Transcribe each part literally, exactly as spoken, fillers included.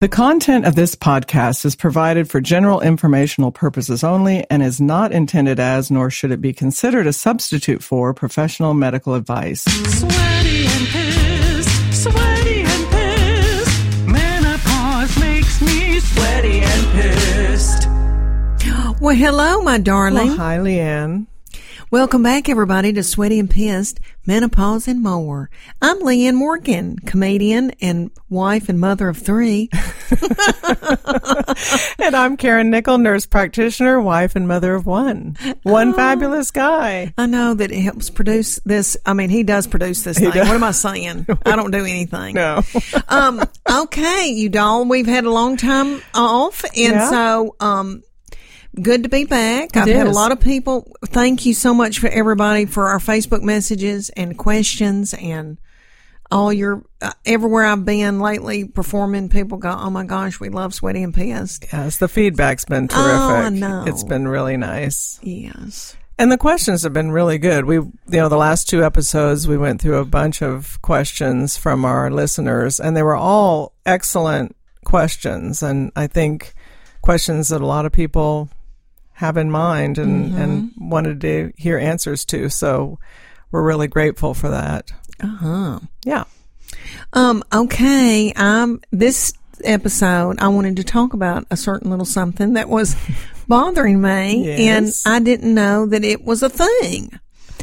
The content of this podcast is provided for general informational purposes only and is not intended as, nor should it be considered a substitute for, professional medical advice. Sweaty and pissed, sweaty and pissed. Menopause makes me sweaty and pissed. Well, hello, my darling. Well, hi, Leanne. Welcome back, everybody, to Sweaty and Pissed, Menopause and More. I'm Leanne Morgan, comedian and wife and mother of three. And I'm Karen Nickel, nurse practitioner, wife and mother of one. One oh, fabulous guy. I know that it helps produce this. I mean, he does produce this He thing. does. What am I saying? I don't do anything. No. um, okay, you doll, we've had a long time off, and Yeah. so... um. Good to be back. It I've had a is. lot of people. Thank you so much for everybody for our Facebook messages and questions and all your, uh, everywhere I've been lately performing, people go, oh my gosh, we love Sweaty and Pissed. Yes, the feedback's been terrific. Oh, I know. It's been really nice. Yes. And the questions have been really good. We, you know, the last two episodes, we went through a bunch of questions from our listeners, and they were all excellent questions. And I think questions that a lot of people have in mind and, Mm-hmm. and wanted to hear answers to. So we're really grateful for that. Uh-huh. Yeah. Um, okay. Um, this episode, I wanted to talk about a certain little something that was bothering me, Yes. and I didn't know that it was a thing.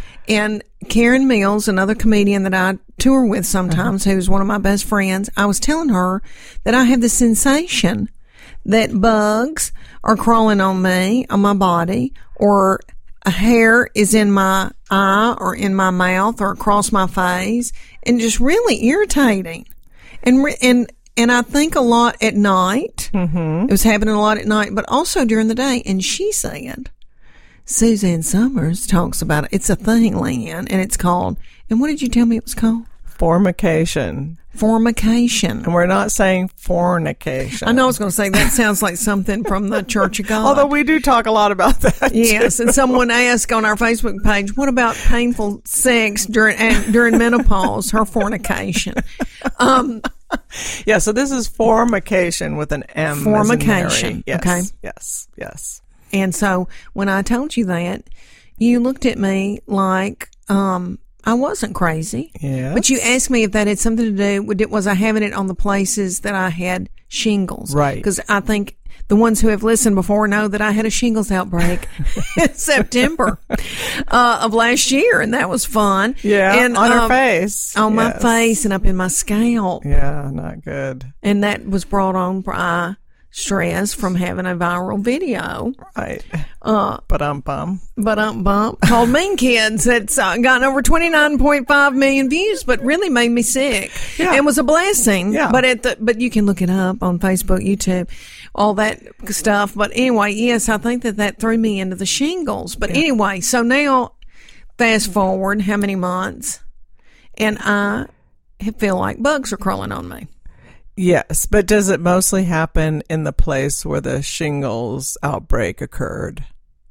And Karen Mills, another comedian that I tour with sometimes, Uh-huh. who's one of my best friends, I was telling her that I have the sensation that bugs are crawling on me, on my body, or a hair is in my eye or in my mouth or across my face, and just really irritating. And re- and and I think a lot at night. Mm-hmm. It was happening a lot at night, but also during the day. And she said, Suzanne Summers talks about it. It's a thing, Leanne, and it's called, and what did you tell me it was called? Formication. Formication. And we're not saying fornication. I know I was going to say that sounds like something from the Church of God. Although we do talk a lot about that. Yes, too. and someone asked on our Facebook page, what about painful sex during and during menopause, her fornication? Um, Yeah, so this is formication with an M. Formication, As in Mary. Yes, okay. Yes, yes. and so when I told you that, you looked at me like um, I wasn't crazy. Yes. But you asked me if that had something to do with it. Was I having it on the places that I had shingles? Right. Because I think the ones who have listened before know that I had a shingles outbreak in September uh, of last year, and that was fun. Yeah, and, on her um, face. On my Yes. face and up in my scalp. Yeah, not good. And that was brought on by stress from having a viral video. Right. Uh, But um bum. but um bump called Mean Kids. It's uh, gotten over twenty-nine point five million views, but really made me sick. Yeah. It was a blessing. Yeah. But at the, but you can look it up on Facebook, YouTube, all that stuff. But anyway, yes, I think that that threw me into the shingles. But anyway, so now fast forward how many months, and I feel like bugs are crawling on me. Yes, but does it mostly happen in the place where the shingles outbreak occurred?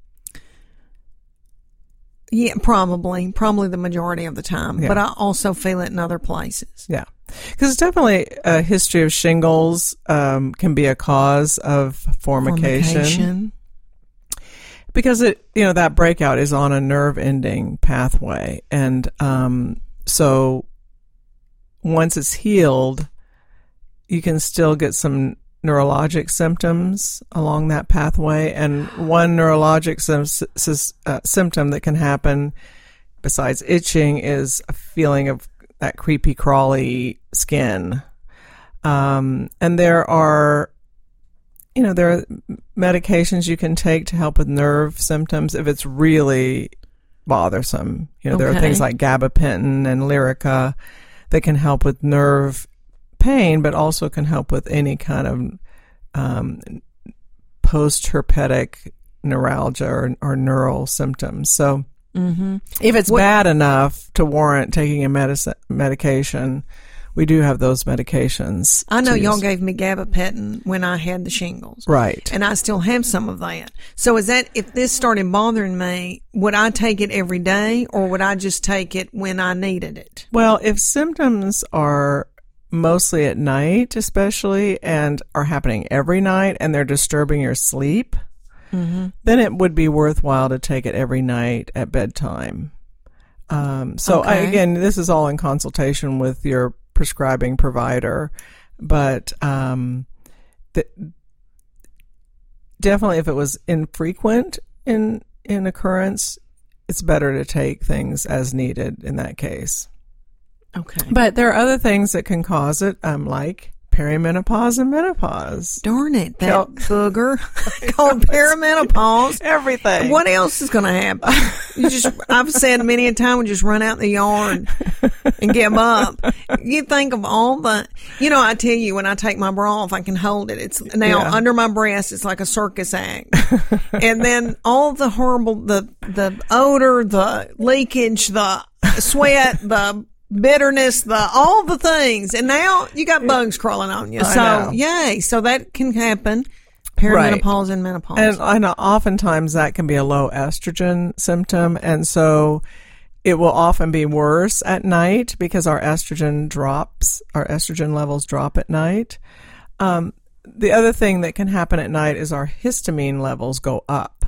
Yeah, probably, probably the majority of the time. Yeah. But I also feel it in other places. Yeah. Because definitely a history of shingles um, can be a cause of formication. Formication. Because it, you know, that breakout is on a nerve ending pathway. And um, so once it's healed, you can still get some neurologic symptoms along that pathway. And one neurologic sim- sim- uh, symptom that can happen besides itching is a feeling of that creepy, crawly skin. Um, and there are, you know, there are medications you can take to help with nerve symptoms if it's really bothersome. You know, there are Okay. things like gabapentin and Lyrica that can help with nerve pain, but also can help with any kind of um, post-herpetic neuralgia or, or neural symptoms. So Mm-hmm. if it's What- bad enough to warrant taking a medic- medication, we do have those medications. I know to y'all use. gave me gabapentin when I had the shingles. Right. And I still have some of that. So is that, if this started bothering me, would I take it every day or would I just take it when I needed it? Well, if symptoms are mostly at night, especially, and are happening every night, and they're disturbing your sleep, mm-hmm. then it would be worthwhile to take it every night at bedtime. Um, so Okay. I, again, this is all in consultation with your prescribing provider, but um, the, definitely if it was infrequent in in occurrence, it's better to take things as needed in that case. Okay. But there are other things that can cause it, um, like perimenopause and menopause. Darn it, that Kel- booger called perimenopause. Everything. What else is going to happen? You just, I've said many a time, we just run out in the yard and give up. You think of all the, you know, I tell you, when I take my bra off, I can hold it. It's now Yeah. under my breast. It's like a circus act. And then all the horrible, the, the odor, the leakage, the sweat, the bitterness, the all the things, and now you got bugs crawling on you. I So know. yay! So that can happen. Perimenopause and menopause. And I know oftentimes that can be a low estrogen symptom, and so it will often be worse at night because our estrogen drops, our estrogen levels drop at night. Um, the other thing that can happen at night is our histamine levels go up.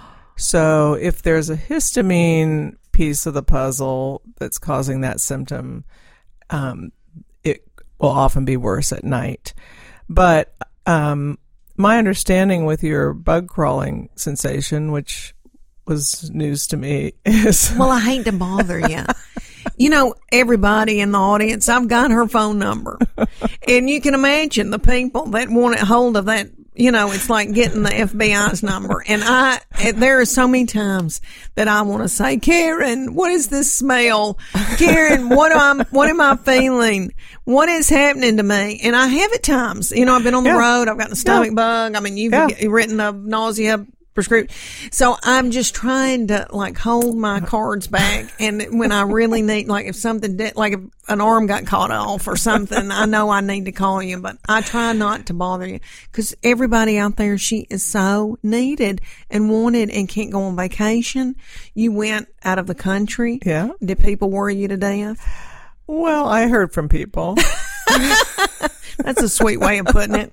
So if there's a histamine piece of the puzzle that's causing that symptom, um, it will often be worse at night. But um, my understanding with your bug crawling sensation, which was news to me, is well, I hate to bother you. You know, everybody in the audience, I've got her phone number, and you can imagine the people that want hold of that. You know, it's like getting the F B I's number. And I, there are so many times that I want to say, Karen, what is this smell? Karen, what am I, what am I feeling? What is happening to me? And I have at times, you know, I've been on the Yeah. road. I've got the stomach Yeah. bug. I mean, you've Yeah. written a nausea prescription. So I'm just trying to like hold my cards back. And when I really need, like if something did, like if an arm got caught off or something, I know I need to call you, but I try not to bother you because everybody out there, she is so needed and wanted and can't go on vacation. You went out of the country. Yeah. Did people worry you to death? well, I heard from people. That's a sweet way of putting it.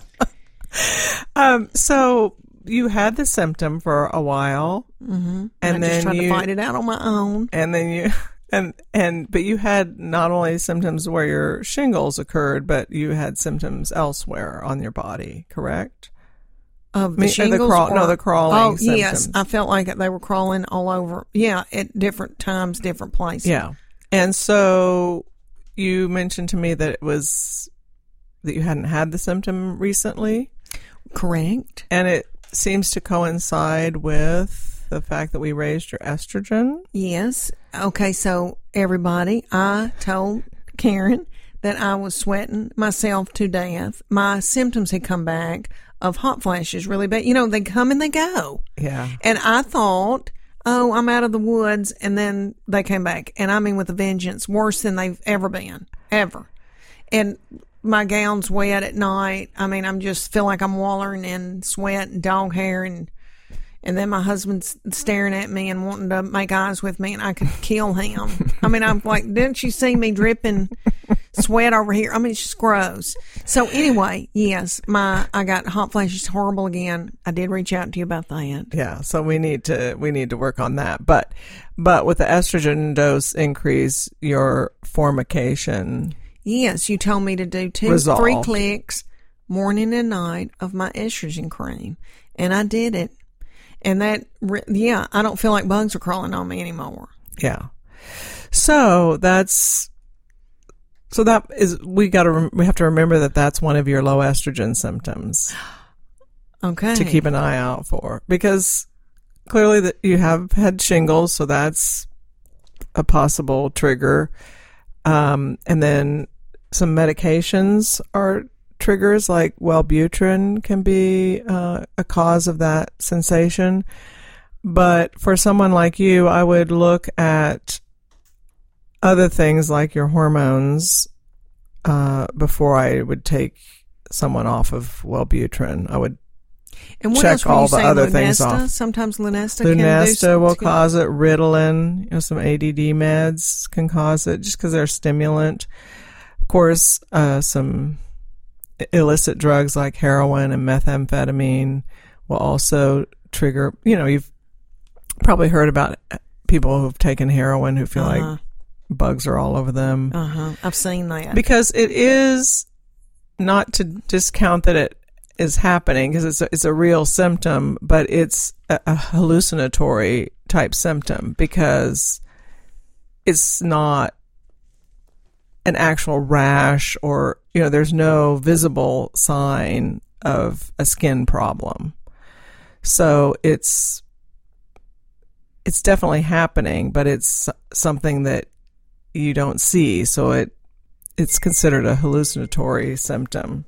Um, so you had the symptom for a while, mm-hmm. and I then just tried you, to fight it out on my own. and then you, and and but you had not only symptoms where your shingles occurred, but you had symptoms elsewhere on your body. Correct? Of the Me- uh, the shingles? crawl- no, or- the crawling Oh, yes. symptoms. I felt like they were crawling all over. Yeah, at different times, different places. Yeah. And so you mentioned to me that it was that you hadn't had the symptom recently, Correct. and it seems to coincide with the fact that we raised your estrogen. Yes. Okay, so everybody, I told Karen that I was sweating myself to death. My symptoms had come back of hot flashes really bad. You know, they come and they go. Yeah. And I thought, oh, I'm out of the woods. And then they came back. And I mean, with a vengeance, worse than they've ever been. Ever. And my gown's wet at night. I mean, I'm just feel like I'm wallowing in sweat and dog hair. And and then my husband's staring at me and wanting to make eyes with me, and I could kill him. I mean, I'm like, didn't you see me dripping sweat over here? I mean, it's just gross. So anyway, yes, my I got hot flashes horrible again. I did reach out to you about that. Yeah, so we need to we need to work on that. But but with the estrogen dose increase, your formication Yes, you told me to do two, Resolved. three clicks morning and night of my estrogen cream, and I did it. And that, re- yeah, I don't feel like bugs are crawling on me anymore. Yeah. So that's so that is we got to rem- we have to remember that that's one of your low estrogen symptoms Okay. to keep an eye out for, because clearly that you have had shingles, so that's a possible trigger. Um, and then some medications are triggers, like Wellbutrin can be uh, a cause of that sensation. But for someone like you, I would look at other things like your hormones uh, before I would take someone off of Wellbutrin. I would And what check else were all you the saying? other Lunesta? things off. Sometimes Lunesta, can do Lunesta some- will cause it. Ritalin, you know, some A D D meds can cause it just because they're a stimulant. Of course, uh, some illicit drugs like heroin and methamphetamine will also trigger, you know, you've probably heard about people who've taken heroin who feel Uh-huh. like bugs are all over them. Uh-huh. I've seen that. Because it is, not to discount that it is happening, because it's a, it's a real symptom, but it's a, a hallucinatory type symptom because it's not an actual rash, or, you know, there's no visible sign of a skin problem. So it's it's definitely happening, but it's something that you don't see. So it it's considered a hallucinatory symptom.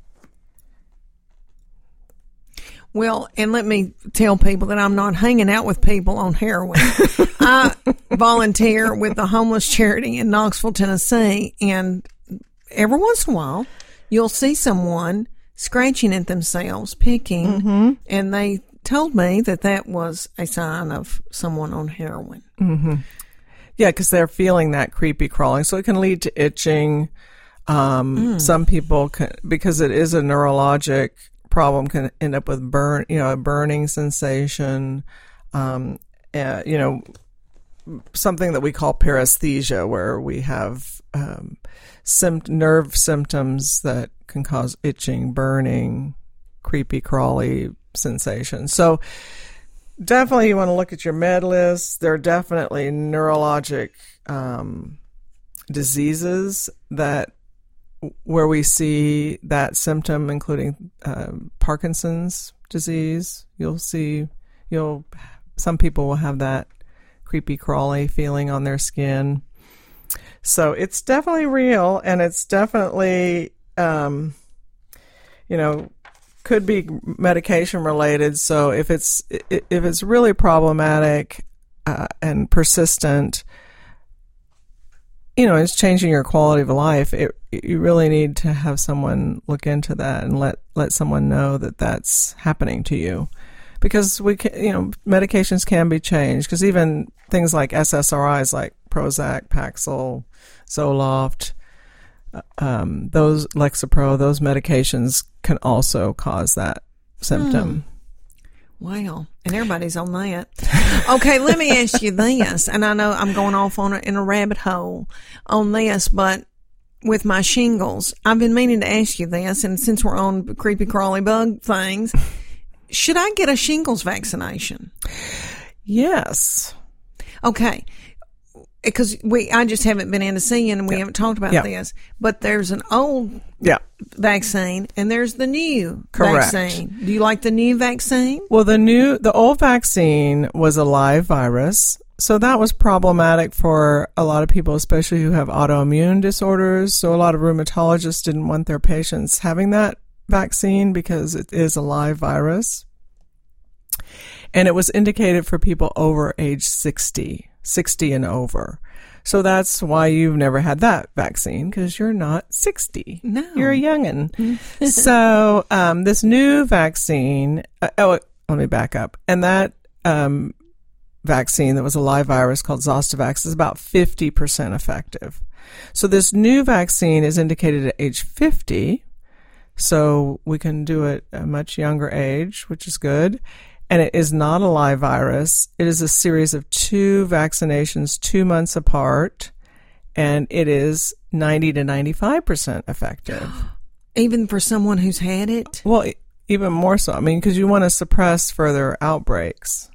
Well, and let me tell people that I'm not hanging out with people on heroin. I volunteer with the homeless charity in Knoxville, Tennessee, and every once in a while, you'll see someone scratching at themselves, picking, Mm-hmm. and they told me that that was a sign of someone on heroin. Mm-hmm. Yeah, because they're feeling that creepy crawling, so it can lead to itching. Um, Mm. Some people can, because it is a neurologic problem, can end up with burn, you know, a burning sensation. Um, uh, you know, something that we call paresthesia, where we have um, sympt- nerve symptoms that can cause itching, burning, creepy crawly sensations. So definitely you want to look at your med list. There are definitely neurologic um, diseases that where we see that symptom, including um, Parkinson's disease. You'll see, you'll some people will have that creepy crawly feeling on their skin. So it's definitely real, and it's definitely, um, you know, could be medication related. So if it's if it's really problematic uh, and persistent, you know, it's changing your quality of life, it, you really need to have someone look into that and let, let someone know that that's happening to you. Because we can, you know, medications can be changed, because even things like S S R Is like Prozac, Paxil, Zoloft, um, those Lexapro, those medications can also cause that symptom. Wow. And everybody's on that. Okay, let me ask you this. And I know I'm going off on a, in a rabbit hole on this, but with my shingles, I've been meaning to ask you this. And since we're on creepy crawly bug things, should I get a shingles vaccination? Yes. Okay. Because we, I just haven't been in to see you, and we Yeah. haven't talked about Yeah. this. But there's an old Yeah. vaccine, and there's the new Correct. vaccine. Do you like the new vaccine? Well, the new, the old vaccine was a live virus. So that was problematic for a lot of people, especially who have autoimmune disorders. So a lot of rheumatologists didn't want their patients having that vaccine because it is a live virus. And it was indicated for people over age sixty, sixty and over. So that's why you've never had that vaccine, because you're not sixty. No. You're a youngin'. So um, this new vaccine, uh, oh, let me back up. And that um, vaccine that was a live virus called Zostavax is about fifty percent effective. So this new vaccine is indicated at age fifty. So we can do it at a much younger age, which is good. And it is not a live virus. It is a series of two vaccinations, two months apart, and it is ninety to ninety-five percent effective. Even for someone who's had it? Well, e- even more so. I mean, because you want to suppress further outbreaks.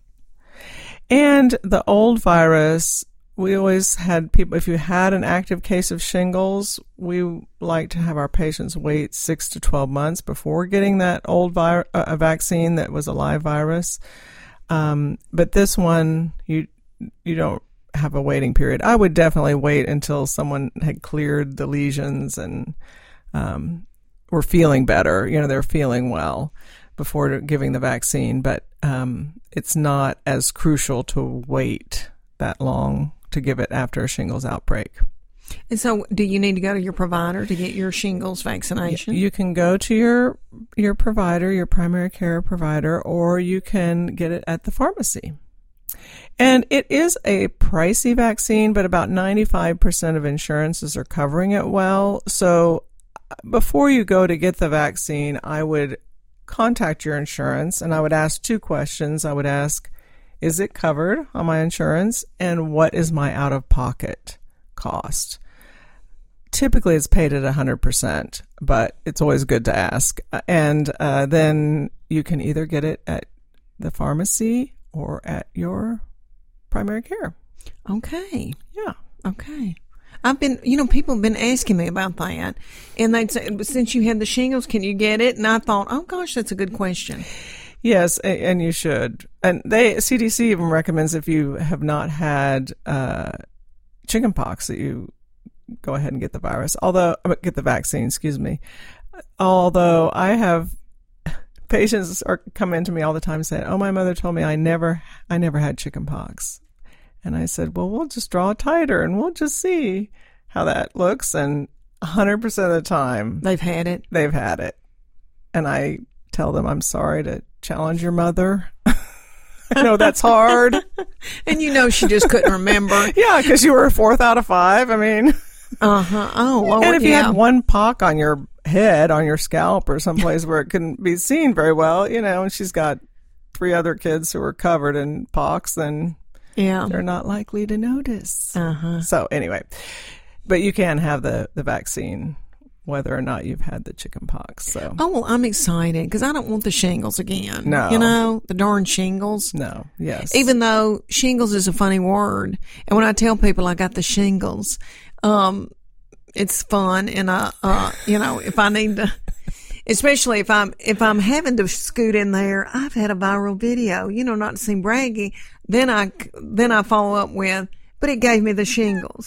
And the old virus, we always had people, if you had an active case of shingles, we like to have our patients wait six to twelve months before getting that old vir- uh, a vaccine that was a live virus. Um, but this one, you you don't have a waiting period. I would definitely wait until someone had cleared the lesions and um, were feeling better. You know, they're feeling well before giving the vaccine. But um, it's not as crucial to wait that long to give it after a shingles outbreak. And so do you need to go to your provider to get your shingles vaccination? You can go to your your provider, your primary care provider, or you can get it at the pharmacy. And it is a pricey vaccine, but about ninety-five percent of insurances are covering it well. So before you go to get the vaccine, I would contact your insurance and I would ask two questions. I would ask, is it covered on my insurance? And what is my out-of-pocket cost? Typically, it's paid at one hundred percent, but it's always good to ask. And uh, then you can either get it at the pharmacy or at your primary care. Okay. Yeah. Okay. I've been, you know, people have been asking me about that. And they'd say, since you had the shingles, can you get it? And I thought, oh, gosh, that's a good question. Yes, and you should. And they C D C even recommends if you have not had uh, chickenpox that you go ahead and get the virus. Although get the vaccine, excuse me. Although I have patients are come into me all the time saying, "Oh, my mother told me I never, I never had chickenpox," and I said, "Well, we'll just draw a titer and we'll just see how that looks." And one hundred percent of the time, They've had it. they've had it, and I tell them, "I'm sorry to challenge your mother." I know that's hard. And you know she just couldn't remember. Yeah, because you were a fourth out of five. I mean, Uh-huh. Oh, Lord, and if you yeah. had one pock on your head, on your scalp, or someplace where it couldn't be seen very well, you know, and she's got three other kids who are covered in pox, then Yeah. they're not likely to notice. Uh-huh. So anyway, but you can have the, the vaccine whether or not you've had the chicken pox. So Oh, well, I'm excited because I don't want the shingles again. No. You know, the darn shingles. no, yes. Even though shingles is a funny word. And when I tell people I got the shingles, um, it's fun. And, I, uh, you know, if I need to, especially if I'm, if I'm having to scoot in there, I've had a viral video, you know, not to seem braggy. Then I, then I follow up with, but it gave me the shingles.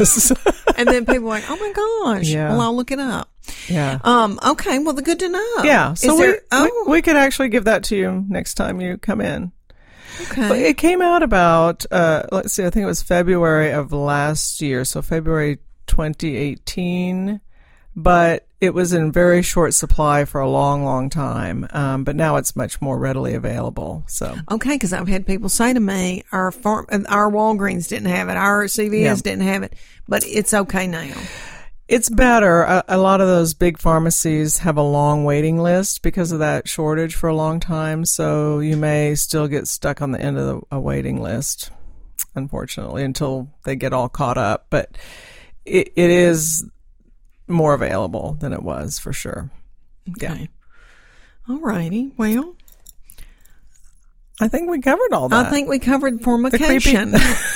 And then people are like, oh my gosh. Yeah. Well, I'll look it up. yeah. Um, okay. Well, the good to know. Yeah, so Is we, there, oh, we we could actually give that to you next time you come in. okay. It came out about uh, let's see, I think it was February of last year, so February twenty eighteen. But it was in very short supply for a long, long time. Um, but now it's much more readily available. So Okay, because I've had people say to me, our farm, our Walgreens didn't have it, our C V S Yeah. didn't have it, but it's okay now. it's better. A, a lot of those big pharmacies have a long waiting list because of that shortage for a long time. So you may still get stuck on the end of the, a waiting list, unfortunately, until they get all caught up. But it, it is more available than it was for sure. Yeah. Okay. All righty. Well, I think we covered all that. I think we covered creepy- formication.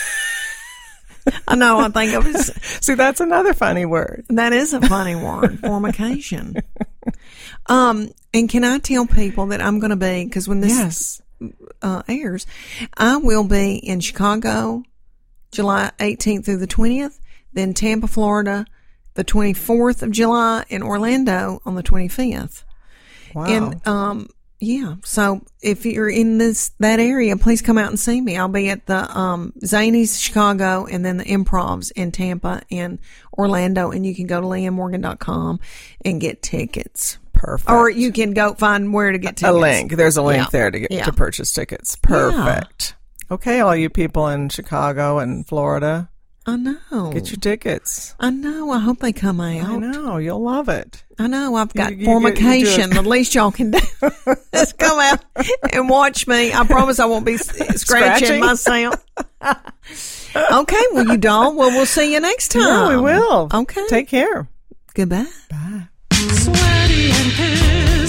I know. I think it was. See, that's another funny word. That is a funny word, formication. Um, and can I tell people that I'm going to be, because when this Yes. uh, airs, I will be in Chicago, July eighteenth through the twentieth, then Tampa, Florida, the twenty-fourth of July, and Orlando on the twenty-fifth. Wow. And um, yeah, so if you're in this that area, please come out and see me. I'll be at the um, Zanies Chicago, and then the Improvs in Tampa and Orlando, and you can go to leanne morgan dot com and get tickets. Perfect. Or you can go find where to get tickets. a link. There's a link Yeah. there to get Yeah. to purchase tickets. Perfect. Okay, all you people in Chicago and Florida, I know. get your tickets. I know. I hope they come out. I know you'll love it. I know. I've got You- you- you formication. do it. The least y'all can do is come out and watch me. I promise I won't be s- scratching, Scratching? myself. Okay. Well, you don't. Well, we'll see you next time. Yeah, we will. Okay. Take care. Goodbye. Bye. Sweaty and pissed.